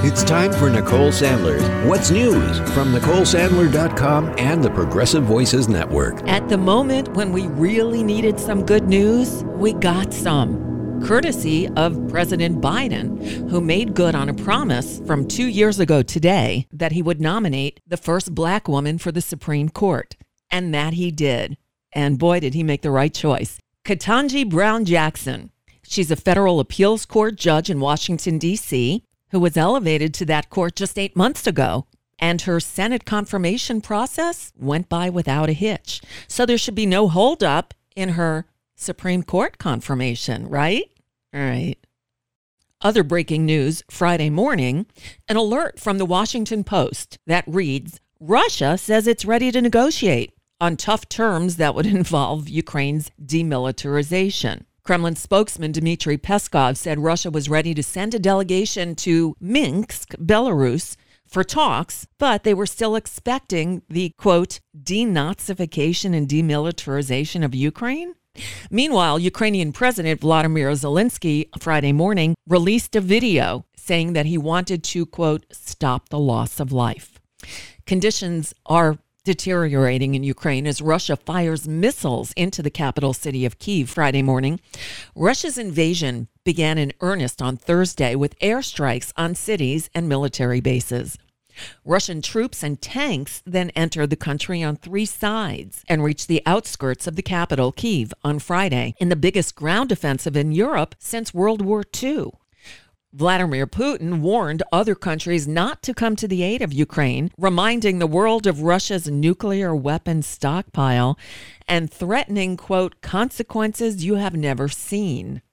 It's time for Nicole Sandler's What's News from NicoleSandler.com and the Progressive Voices Network. At the moment when we really needed some good news, we got some. Courtesy of President Biden, who made good on a promise from 2 years ago today that he would nominate the first black woman for the Supreme Court. And that he did. And boy, did he make the right choice. Ketanji Brown Jackson. She's a federal appeals court judge in Washington, D.C., who was elevated to that court just 8 months ago. And her Senate confirmation process went by without a hitch. So there should be no holdup in her Supreme Court confirmation, right? All right. Other breaking news Friday morning, an alert from the Washington Post that reads, Russia says it's ready to negotiate on tough terms that would involve Ukraine's demilitarization. Kremlin spokesman Dmitry Peskov said Russia was ready to send a delegation to Minsk, Belarus, for talks, but they were still expecting the, quote, denazification and demilitarization of Ukraine. Meanwhile, Ukrainian President Vladimir Zelensky Friday morning released a video saying that he wanted to, quote, stop the loss of life. Conditions are deteriorating in Ukraine as Russia fires missiles into the capital city of Kyiv Friday morning. Russia's invasion began in earnest on Thursday with airstrikes on cities and military bases. Russian troops and tanks then entered the country on three sides and reached the outskirts of the capital, Kyiv, on Friday in the biggest ground offensive in Europe since World War II. Vladimir Putin warned other countries not to come to the aid of Ukraine, reminding the world of Russia's nuclear weapons stockpile and threatening, quote, consequences you have never seen.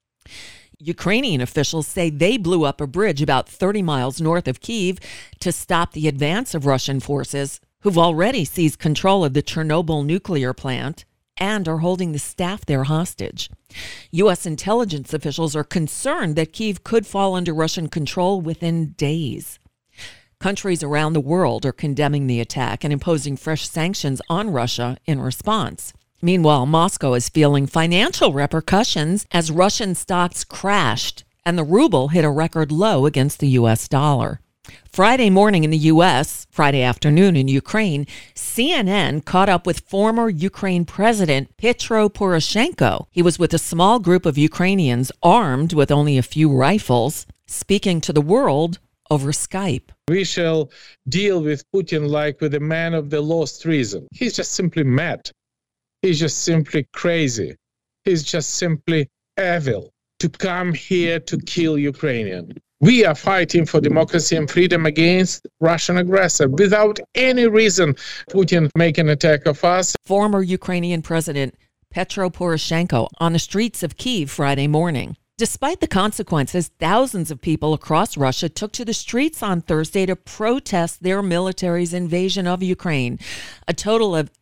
Ukrainian officials say they blew up a bridge about 30 miles north of Kyiv to stop the advance of Russian forces, who've already seized control of the Chernobyl nuclear plant and are holding the staff there hostage. U.S. intelligence officials are concerned that Kyiv could fall under Russian control within days. Countries around the world are condemning the attack and imposing fresh sanctions on Russia in response. Meanwhile, Moscow is feeling financial repercussions as Russian stocks crashed and the ruble hit a record low against the U.S. dollar. Friday morning in the U.S., Friday afternoon in Ukraine, CNN caught up with former Ukraine President Petro Poroshenko. He was with a small group of Ukrainians armed with only a few rifles, speaking to the world over Skype. We shall deal with Putin like with a man of the lost reason. He's just simply mad. He's just simply crazy. He's just simply evil to come here to kill Ukrainian. We are fighting for democracy and freedom against Russian aggressor without any reason Putin make an attack of us. Former Ukrainian President Petro Poroshenko on the streets of Kyiv Friday morning. Despite the consequences, thousands of people across Russia took to the streets on Thursday to protest their military's invasion of Ukraine. A total of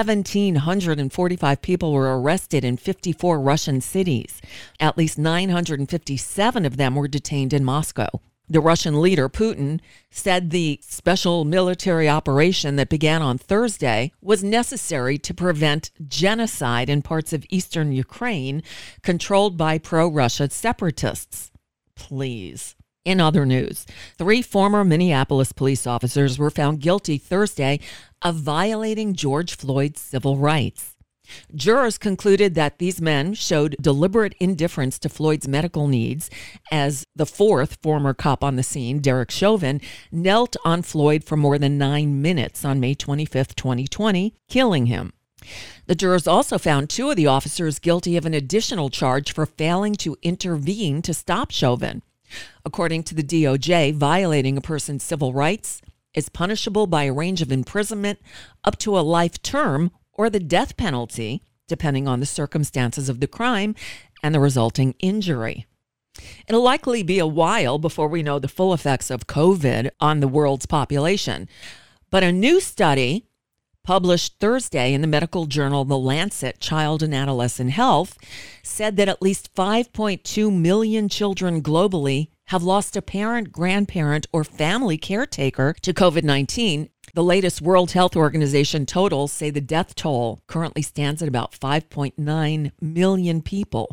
1,745 people were arrested in 54 Russian cities. At least 957 of them were detained in Moscow. The Russian leader, Putin, said the special military operation that began on Thursday was necessary to prevent genocide in parts of eastern Ukraine controlled by pro-Russia separatists. Please. In other news, 3 former Minneapolis police officers were found guilty Thursday of violating George Floyd's civil rights. Jurors concluded that these men showed deliberate indifference to Floyd's medical needs as the 4th former cop on the scene, Derek Chauvin, knelt on Floyd for more than 9 minutes on May 25, 2020, killing him. The jurors also found 2 of the officers guilty of an additional charge for failing to intervene to stop Chauvin. According to the DOJ, violating a person's civil rights is punishable by a range of imprisonment up to a life term or the death penalty, depending on the circumstances of the crime and the resulting injury. It'll likely be a while before we know the full effects of COVID on the world's population. But a new study published Thursday in the medical journal The Lancet Child and Adolescent Health said that at least 5.2 million children globally have lost a parent, grandparent, or family caretaker to COVID-19. The latest World Health Organization totals say the death toll currently stands at about 5.9 million people.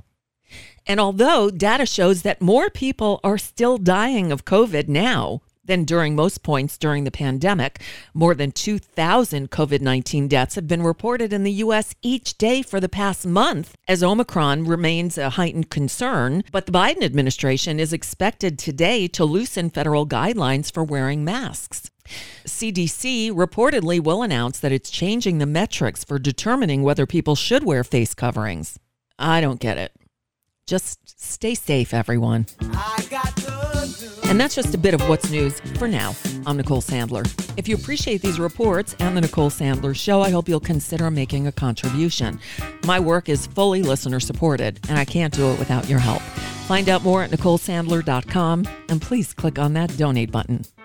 And although data shows that more people are still dying of COVID now than during most points during the pandemic, more than 2,000 COVID-19 deaths have been reported in the U.S. each day for the past month, as Omicron remains a heightened concern. But the Biden administration is expected today to loosen federal guidelines for wearing masks. CDC reportedly will announce that it's changing the metrics for determining whether people should wear face coverings. I don't get it. Just stay safe, everyone. And that's just a bit of what's news for now. I'm Nicole Sandler. If you appreciate these reports and the Nicole Sandler Show, I hope you'll consider making a contribution. My work is fully listener supported, and I can't do it without your help. Find out more at NicoleSandler.com, and please click on that donate button.